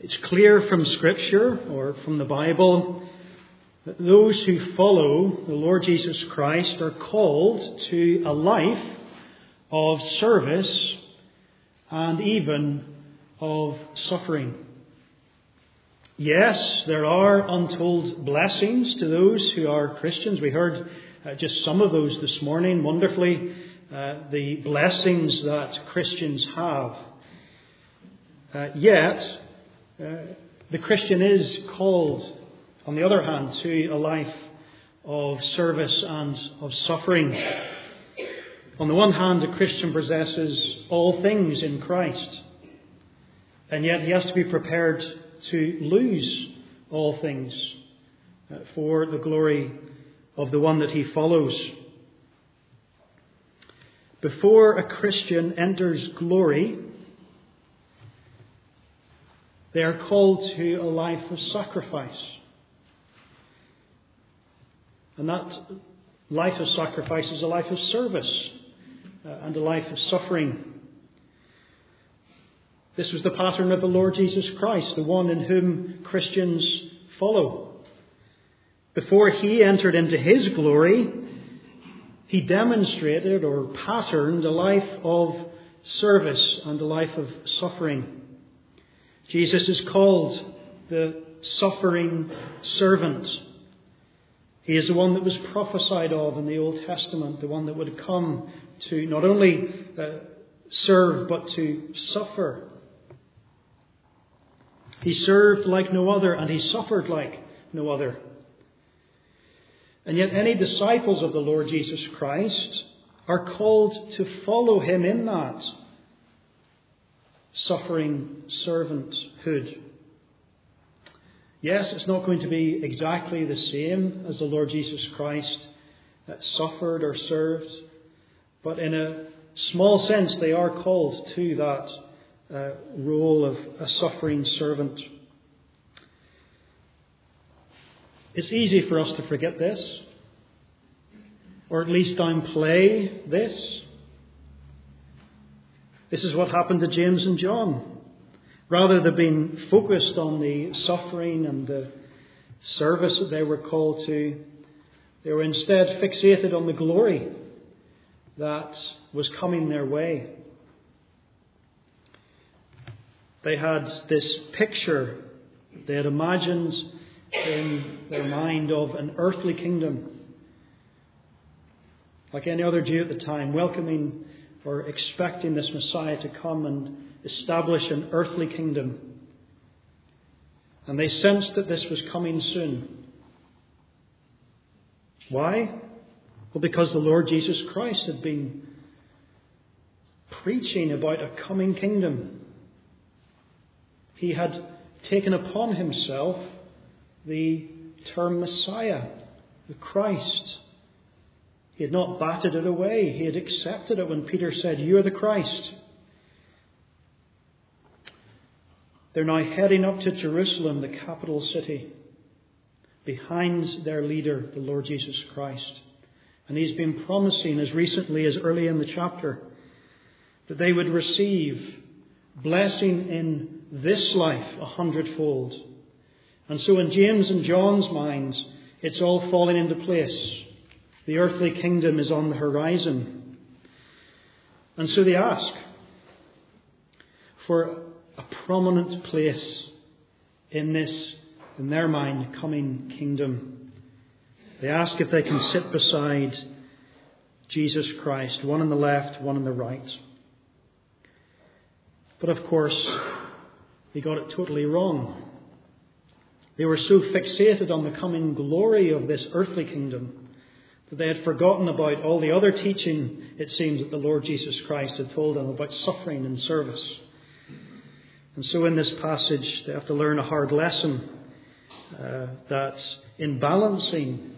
It's clear from Scripture or from the Bible that those who follow the Lord Jesus Christ are called to a life of service and even of suffering. Yes, there are untold blessings to those who are Christians. We heard just some of those this morning, wonderfully, the blessings that Christians have. Yet, the Christian is called, on the other hand, to a life of service and of suffering. On the one hand, a Christian possesses all things in Christ, and yet he has to be prepared to lose all things for the glory of the one that he follows. Before a Christian enters glory, they are called to a life of sacrifice. And that life of sacrifice is a life of service and a life of suffering. This was the pattern of the Lord Jesus Christ, the one in whom Christians follow. Before he entered into his glory, he demonstrated or patterned a life of service and a life of suffering. Jesus is called the suffering servant. He is the one that was prophesied of in the Old Testament, the one that would come to not only serve but to suffer. He served like no other, and he suffered like no other. And yet any disciples of the Lord Jesus Christ are called to follow him in that suffering servanthood. Yes, it's not going to be exactly the same as the Lord Jesus Christ suffered or served, but in a small sense they are called to that role of a suffering servant. It's easy for us to forget this, or at least downplay this. This is what happened to James and John. Rather than being focused on the suffering and the service that they were called to, they were instead fixated on the glory that was coming their way. They had this picture they had imagined in their mind of an earthly kingdom. Like any other Jew at the time, welcoming or expecting this Messiah to come and establish an earthly kingdom. And they sensed that this was coming soon. Why? Well, because the Lord Jesus Christ had been preaching about a coming kingdom. He had taken upon himself the term Messiah, the Christ. He had not batted it away. He had accepted it when Peter said, "You are the Christ." They're now heading up to Jerusalem, the capital city, behind their leader, the Lord Jesus Christ. And he's been promising as recently as early in the chapter that they would receive blessing in this life 100-fold. And so in James and John's minds, it's all falling into place. The earthly kingdom is on the horizon. And so they ask for a prominent place in this, in their mind, coming kingdom. They ask if they can sit beside Jesus Christ, one on the left, one on the right. But of course, they got it totally wrong. They were so fixated on the coming glory of this earthly kingdom that they had forgotten about all the other teaching, it seems, that the Lord Jesus Christ had told them about suffering and service. And so in this passage, they have to learn a hard lesson that in balancing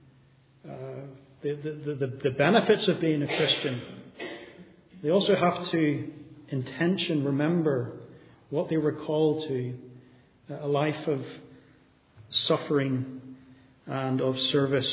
the benefits of being a Christian, they also have to remember what they were called to, a life of suffering and of service.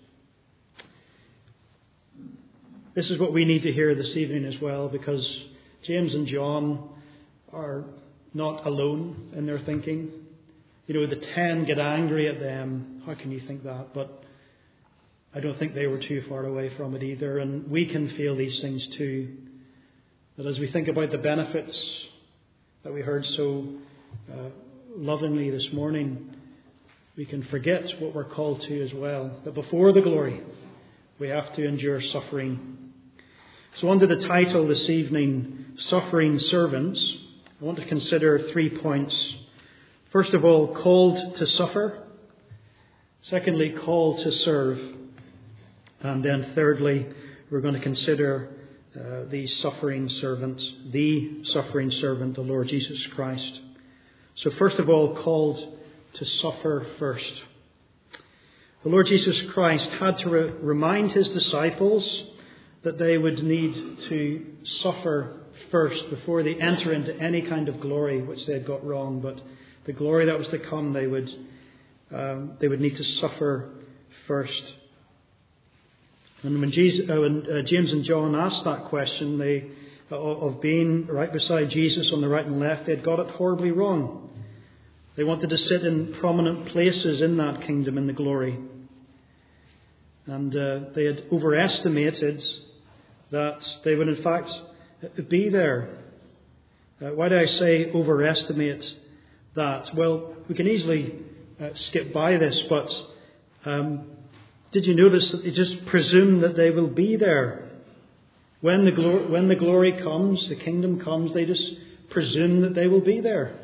This is what we need to hear this evening as well, because James and John are not alone in their thinking. The 10 get angry at them. How can you think that? But I don't think they were too far away from it either. And we can feel these things too. That as we think about the benefits that we heard so lovingly this morning, we can forget what we're called to as well. That before the glory, we have to endure suffering. So under the title this evening, Suffering Servants, I want to consider 3 points. First of all, called to suffer. Secondly, called to serve. And then thirdly, we're going to consider the suffering servant, the Lord Jesus Christ. So first of all, called to suffer first. The Lord Jesus Christ had to remind his disciples that they would need to suffer first before they enter into any kind of glory which they had got wrong. But the glory that was to come, they would need to suffer first. And when James and John asked that question of being right beside Jesus on the right and left, they had got it horribly wrong. They wanted to sit in prominent places in that kingdom, in the glory. And they had overestimated that they would in fact be there. Why do I say overestimate that? Well, we can easily skip by this, but did you notice that they just presume that they will be there? When the glory comes, the kingdom comes, they just presume that they will be there.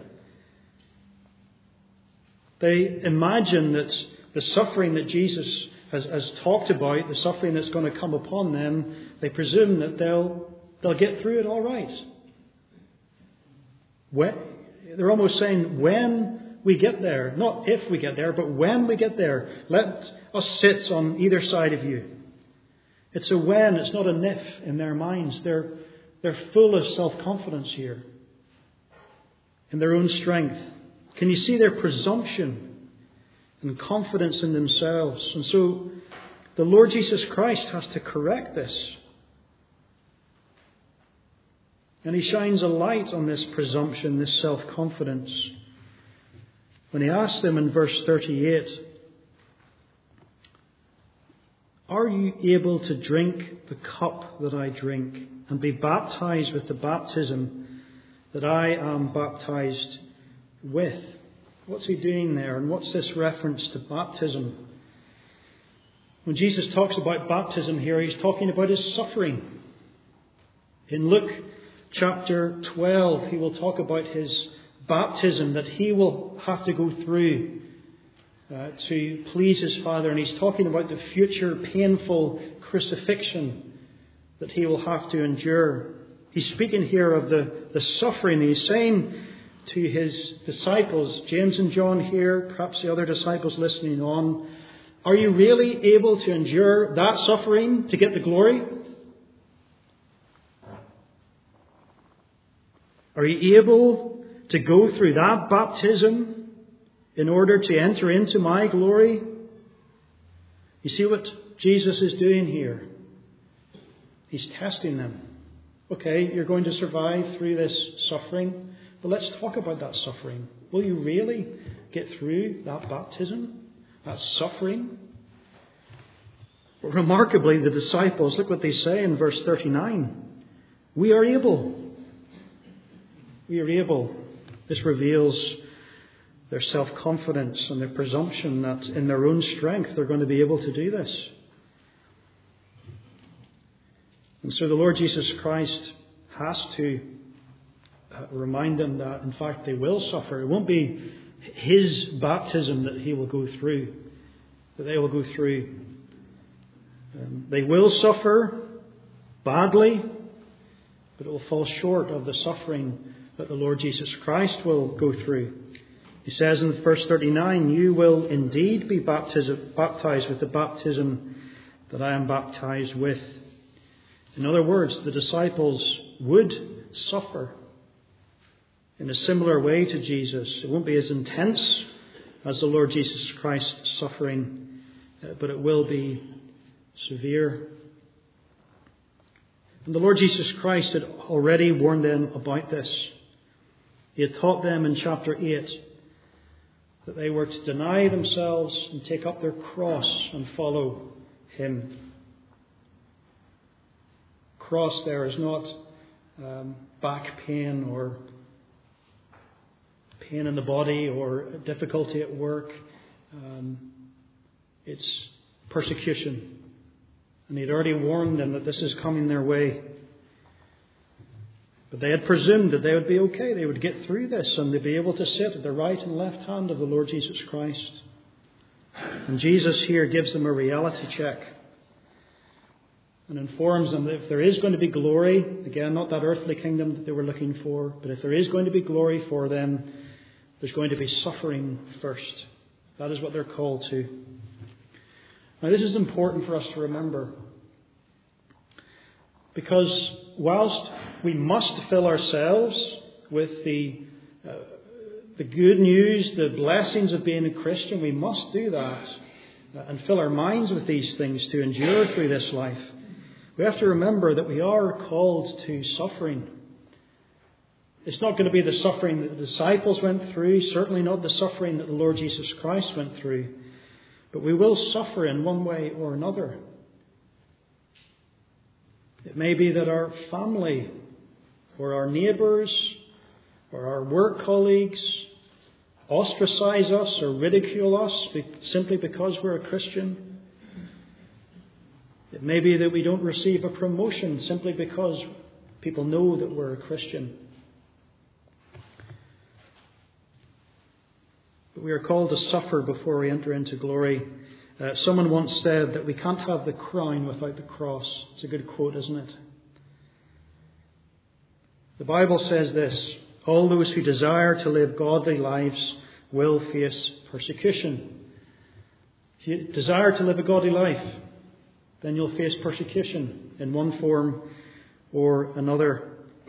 They imagine that the suffering that Jesus has talked about, the suffering that's going to come upon them, they presume that they'll get through it all right. They're almost saying, when we get there, not if we get there, but when we get there, let us sit on either side of you. It's a when, it's not an if in their minds. They're full of self-confidence here in their own strength. Can you see their presumption and confidence in themselves? And so the Lord Jesus Christ has to correct this. And he shines a light on this presumption, this self-confidence. When he asks them in verse 38, are you able to drink the cup that I drink and be baptized with the baptism that I am baptized with? What's he doing there? And what's this reference to baptism? When Jesus talks about baptism here, he's talking about his suffering. In Luke chapter 12, he will talk about his baptism that he will have to go through to please his Father. And he's talking about the future painful crucifixion that he will have to endure. He's speaking here of the suffering. He's saying to his disciples, James and John here, perhaps the other disciples listening on, are you really able to endure that suffering to get the glory? Are you able to go through that baptism in order to enter into my glory? You see what Jesus is doing here? He's testing them. Okay, you're going to survive through this suffering, but let's talk about that suffering. Will you really get through that baptism, that suffering? But remarkably, the disciples, look what they say in verse 39. We are able. We are able. This reveals their self-confidence and their presumption that in their own strength they're going to be able to do this. And so the Lord Jesus Christ has to remind them that, in fact, they will suffer. It won't be his baptism that he will go through, that they will go through. They will suffer badly, but it will fall short of the suffering that the Lord Jesus Christ will go through. He says in verse 39, you will indeed be baptized with the baptism that I am baptized with. In other words, the disciples would suffer in a similar way to Jesus. It won't be as intense as the Lord Jesus Christ's suffering, but it will be severe. And the Lord Jesus Christ had already warned them about this. He had taught them in chapter 8 that they were to deny themselves and take up their cross and follow Him. Cross there is not back pain or pain in the body or difficulty at work. It's persecution. And He'd already warned them that this is coming their way. But they had presumed that they would be okay. They would get through this and they'd be able to sit at the right and left hand of the Lord Jesus Christ. And Jesus here gives them a reality check and informs them that if there is going to be glory, again, not that earthly kingdom that they were looking for, but if there is going to be glory for them, there's going to be suffering first. That is what they're called to. Now, this is important for us to remember, because whilst we must fill ourselves with the good news, the blessings of being a Christian, we must do that and fill our minds with these things to endure through this life. We have to remember that we are called to suffering. It's not going to be the suffering that the disciples went through, certainly not the suffering that the Lord Jesus Christ went through, but we will suffer in one way or another. It may be that our family or our neighbours or our work colleagues ostracize us or ridicule us simply because we're a Christian. It may be that we don't receive a promotion simply because people know that we're a Christian. But we are called to suffer before we enter into glory. Someone once said that we can't have the crown without the cross. It's a good quote, isn't it? The Bible says this: all those who desire to live godly lives will face persecution. If you desire to live a godly life, then you'll face persecution in one form or another.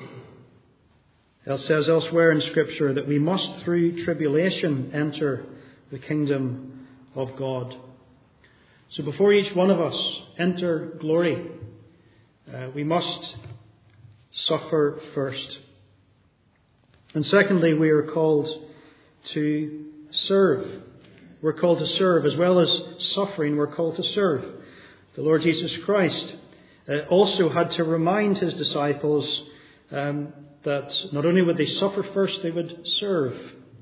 It says elsewhere in Scripture that we must, through tribulation, enter the kingdom of God. So before each one of us enter glory, we must suffer first. And secondly, we are called to serve. We're called to serve. As well as suffering, we're called to serve. The Lord Jesus Christ also had to remind His disciples that not only would they suffer first, they would serve.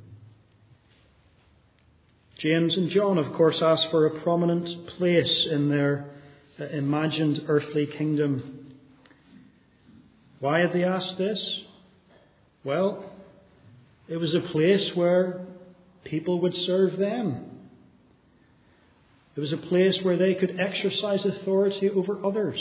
James and John, of course, asked for a prominent place in their imagined earthly kingdom. Why had they asked this? Well, it was a place where people would serve them. It was a place where they could exercise authority over others.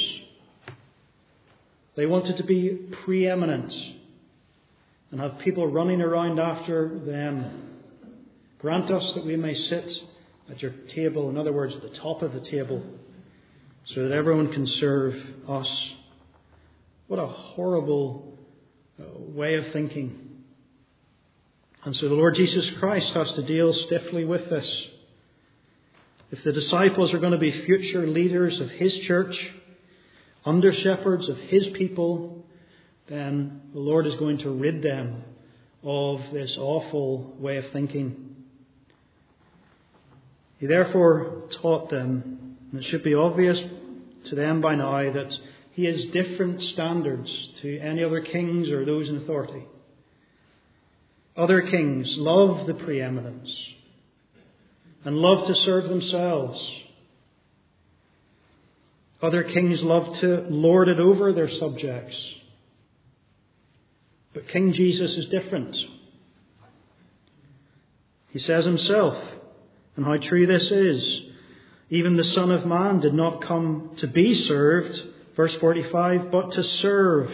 They wanted to be preeminent and have people running around after them. Grant us that we may sit at your table, in other words, at the top of the table, so that everyone can serve us. What a horrible way of thinking. And so the Lord Jesus Christ has to deal stiffly with this. If the disciples are going to be future leaders of His church, under shepherds of His people, then the Lord is going to rid them of this awful way of thinking. He therefore taught them, and it should be obvious to them by now, that He has different standards to any other kings or those in authority. Other kings love the preeminence and love to serve themselves. Other kings love to lord it over their subjects. But King Jesus is different. He says Himself, and how true this is, even the Son of Man did not come to be served, verse 45, but to serve.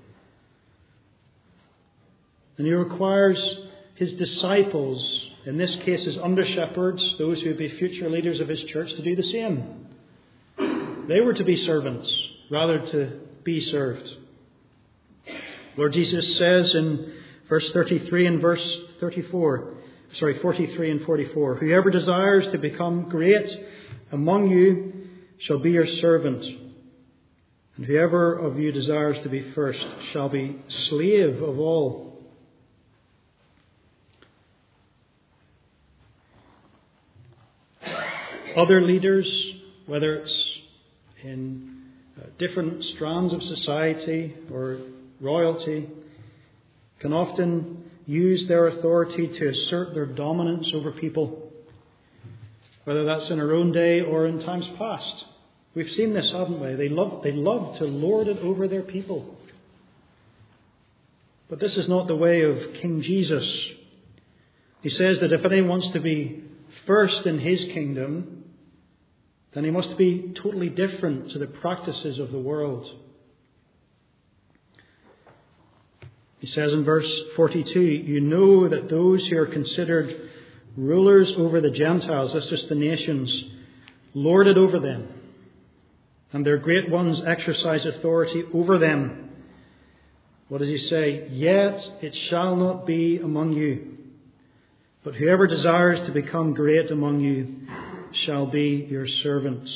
And He requires His disciples, in this case His under-shepherds, those who would be future leaders of His church, to do the same. They were to be servants, rather to be served. Lord Jesus says in verse 33 and verse 43 and 44, whoever desires to become great among you shall be your servant, and whoever of you desires to be first shall be slave of all. Other leaders, whether it's in different strands of society or royalty, can often use their authority to assert their dominance over people, whether that's in our own day or in times past. We've seen this, haven't we? They love to lord it over their people. But this is not the way of King Jesus. He says that if anyone wants to be first in his kingdom, then he must be totally different to the practices of the world. He says in verse 42, you know that those who are considered rulers over the Gentiles, that's just the nations, lord it over them, and their great ones exercise authority over them. What does he say? Yet it shall not be among you, but whoever desires to become great among you shall be your servants.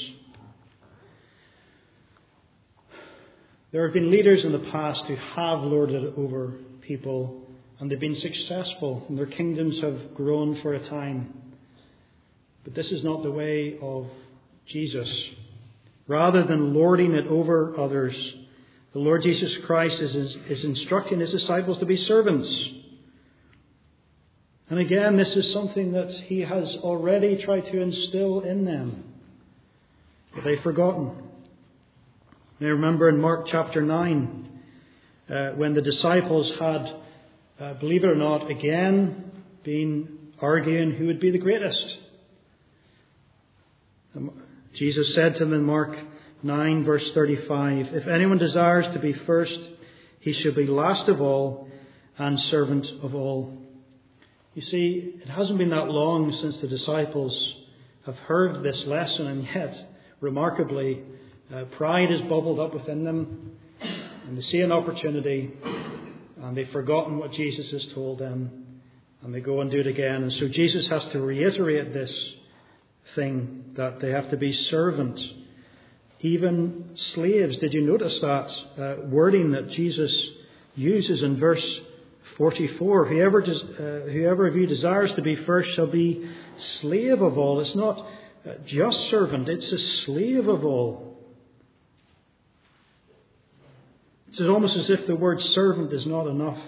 There have been leaders in the past who have lorded it over people, and they've been successful, and their kingdoms have grown for a time. But this is not the way of Jesus. Rather than lording it over others, the Lord Jesus Christ is instructing his disciples to be servants. And again, this is something that he has already tried to instill in them, but they've forgotten. You may remember in Mark chapter 9, when the disciples had, believe it or not, again been arguing who would be the greatest. Jesus said to them in Mark 9 verse 35, if anyone desires to be first, he should be last of all and servant of all. You see, it hasn't been that long since the disciples have heard this lesson, and yet, remarkably, pride has bubbled up within them, and they see an opportunity, and they've forgotten what Jesus has told them, and they go and do it again. And so Jesus has to reiterate this thing, that they have to be servant, even slaves. Did you notice that wording that Jesus uses in verse 44? Whoever of you desires to be first shall be slave of all. It's not just servant, it's a slave of all. It's almost as if the word servant is not enough.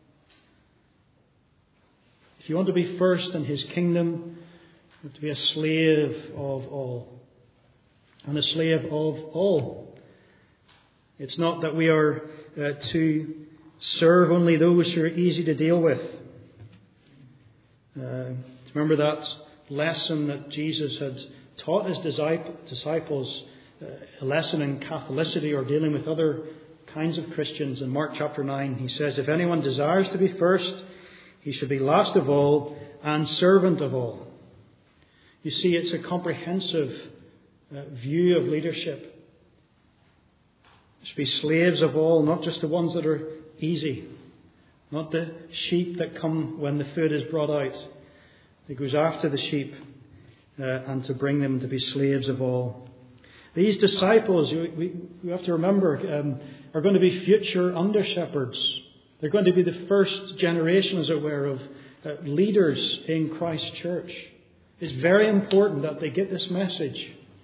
If you want to be first in his kingdom, you have to be a slave of all. And a slave of all. It's not that we are to serve only those who are easy to deal with. Remember that lesson that Jesus had taught his disciples, a lesson in Catholicity or dealing with other kinds of Christians. In Mark chapter 9, he says, if anyone desires to be first, he should be last of all and servant of all. You see, it's a comprehensive view of leadership. There should be slaves of all, not just the ones that are easy, not the sheep that come when the food is brought out. It goes after the sheep and to bring them to be slaves of all. These disciples, we have to remember, are going to be future under-shepherds. They're going to be the first generation, as it were, of leaders in Christ's church. It's very important that they get this message.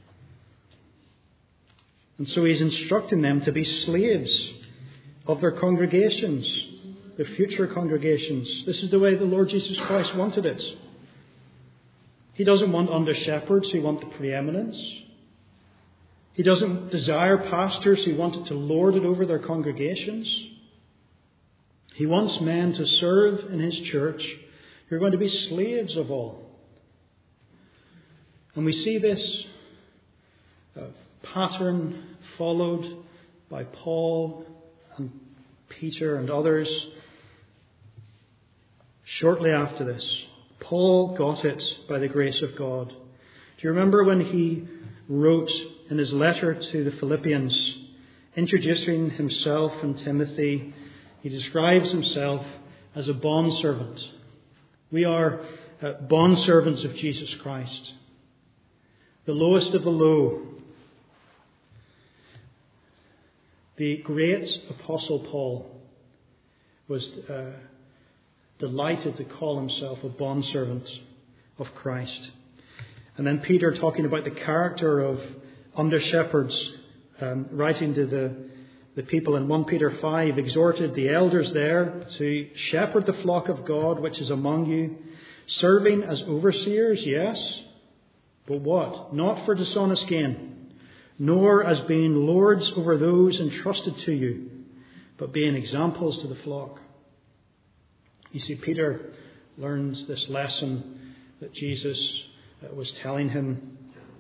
And so he's instructing them to be slaves of their congregations, their future congregations. This is the way the Lord Jesus Christ wanted it. He doesn't want under-shepherds who want the preeminence. He doesn't desire pastors who want to lord it over their congregations. He wants men to serve in his church who are going to be slaves of all. And we see this pattern followed by Paul and Peter and others. Shortly after this, Paul got it by the grace of God. Do you remember when he wrote in his letter to the Philippians, introducing himself and Timothy, he describes himself as a bondservant. We are bondservants of Jesus Christ, the lowest of the low. The great Apostle Paul was delighted to call himself a bondservant of Christ. And then Peter, talking about the character of under-shepherds, writing to the people in 1 Peter 5, exhorted the elders there to shepherd the flock of God which is among you, serving as overseers, yes, but what? Not for dishonest gain, nor as being lords over those entrusted to you, but being examples to the flock. You see, Peter learns this lesson that Jesus was telling him.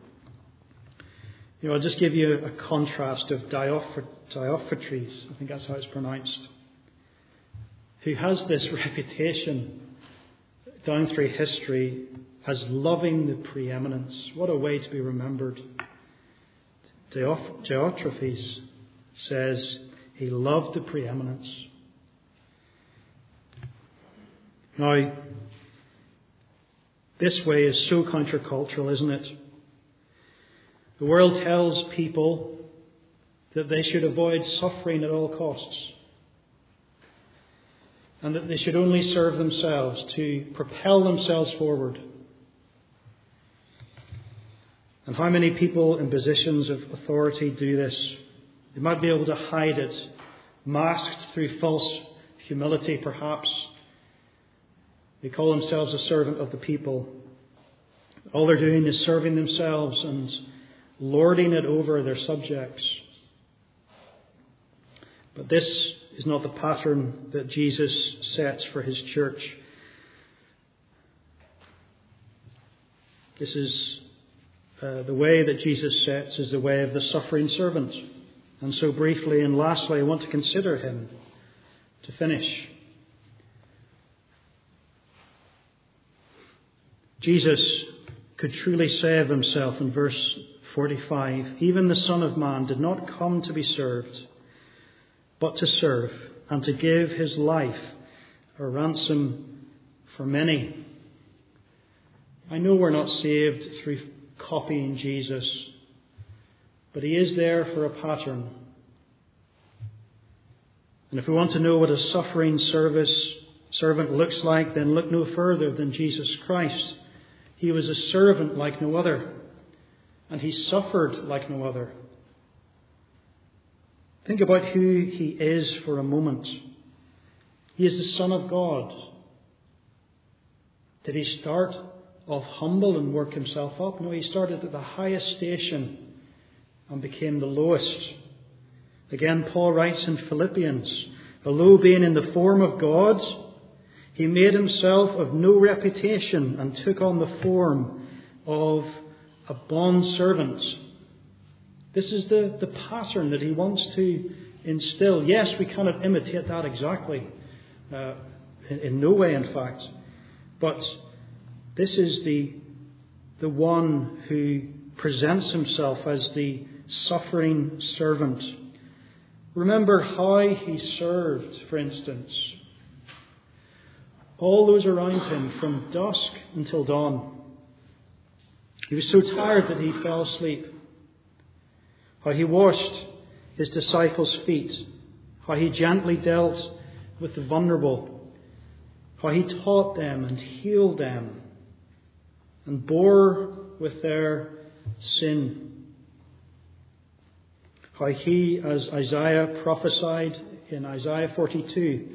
I'll just give you a contrast of Diophantures, I think that's how it's pronounced, who has this reputation down through history as loving the preeminence. What a way to be remembered. Diotrephes says he loved the preeminence. Now, this way is so countercultural, isn't it? The world tells people that they should avoid suffering at all costs, and that they should only serve themselves to propel themselves forward. And how many people in positions of authority do this? They might be able to hide it, masked through false humility perhaps. They call themselves a servant of the people. All they're doing is serving themselves and lording it over their subjects. But this is not the pattern that Jesus sets for his church. This is the way that Jesus sets is the way of the suffering servant. And so briefly and lastly, I want to consider him to finish. Jesus could truly say of himself in verse 45, even the Son of Man did not come to be served, but to serve and to give his life a ransom for many. I know we're not saved through copying Jesus, but he is there for a pattern. And if we want to know what a suffering servant looks like, then look no further than Jesus Christ. He was a servant like no other, and he suffered like no other. Think about who he is for a moment. He is the Son of God. Did he start off humble and work himself up? No, he started at the highest station and became the lowest. Again, Paul writes in Philippians, although being in the form of God, he made himself of no reputation and took on the form of a bondservant. This is the pattern that he wants to instill. Yes, we cannot imitate that exactly. In no way, in fact. But this is the one who presents himself as the suffering servant. Remember how he served, for instance. All those around him from dusk until dawn. He was so tired that he fell asleep. How he washed his disciples' feet. How he gently dealt with the vulnerable. How he taught them and healed them and bore with their sin. How he, as Isaiah prophesied in Isaiah 42,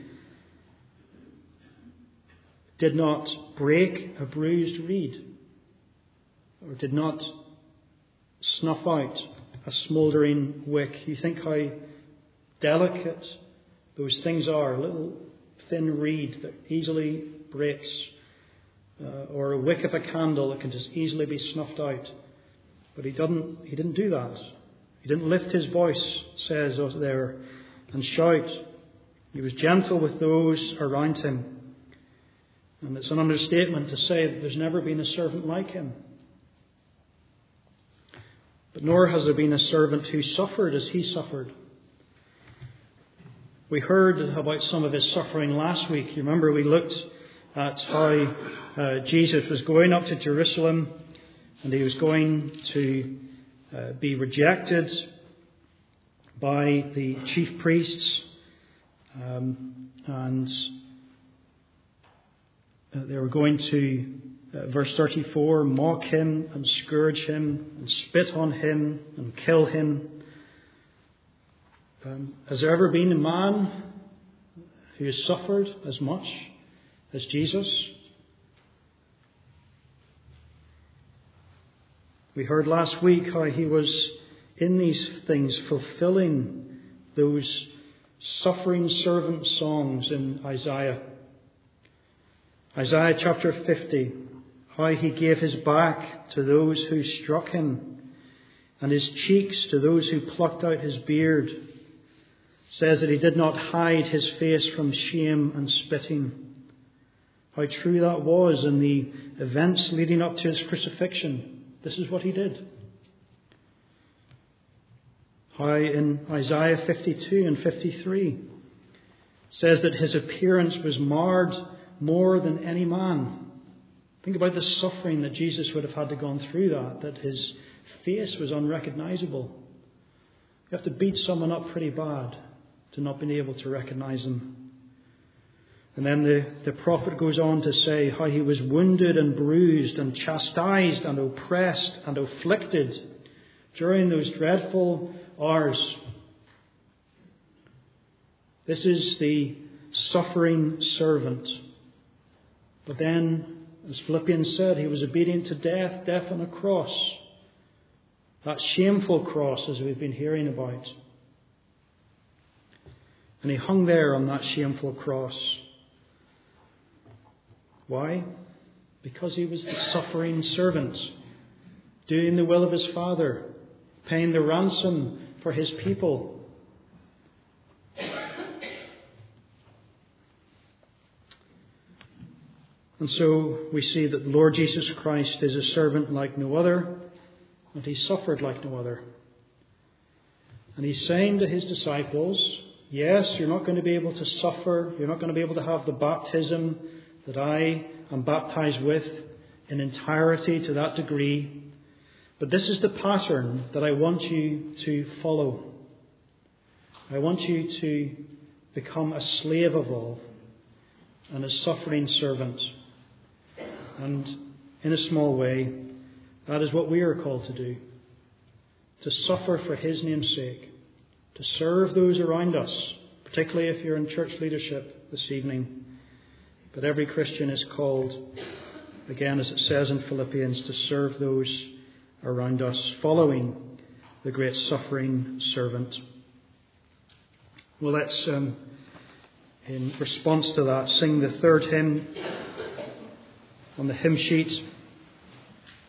did not break a bruised reed, or did not snuff out a smouldering wick. You think how delicate those things are. A little thin reed that easily breaks, or a wick of a candle that can just easily be snuffed out. But he didn't do that. He didn't lift his voice, says there, and shout. He was gentle with those around him. And it's an understatement to say that there's never been a servant like him. But nor has there been a servant who suffered as he suffered. We heard about some of his suffering last week. You remember we looked at how Jesus was going up to Jerusalem and he was going to be rejected by the chief priests, and they were going to Verse 34, mock him and scourge him and spit on him and kill him. Has there ever been a man who has suffered as much as Jesus? We heard last week how he was in these things fulfilling those suffering servant songs in Isaiah. Isaiah chapter 50, how he gave his back to those who struck him and his cheeks to those who plucked out his beard. Says that he did not hide his face from shame and spitting. How true that was in the events leading up to his crucifixion. This is what he did. How in Isaiah 52 and 53 says that his appearance was marred more than any man. Think about the suffering that Jesus would have had to gone through that his face was unrecognizable. You have to beat someone up pretty bad to not be able to recognize him. And then the prophet goes on to say how he was wounded and bruised and chastised and oppressed and afflicted during those dreadful hours. This is the suffering servant. But then, as Philippians said, he was obedient to death on a cross. That shameful cross, as we've been hearing about. And he hung there on that shameful cross. Why? Because he was the suffering servant, doing the will of his Father, paying the ransom for his people. And so we see that the Lord Jesus Christ is a servant like no other, and he suffered like no other. And he's saying to his disciples, yes, you're not going to be able to suffer, you're not going to be able to have the baptism that I am baptized with in entirety to that degree, but this is the pattern that I want you to follow. I want you to become a slave of all and a suffering servant. And in a small way, that is what we are called to do. To suffer for his name's sake. To serve those around us, particularly if you're in church leadership this evening. But every Christian is called, again as it says in Philippians, to serve those around us, following the great suffering servant. Well, let's, in response to that, sing the third hymn on the hymn sheet.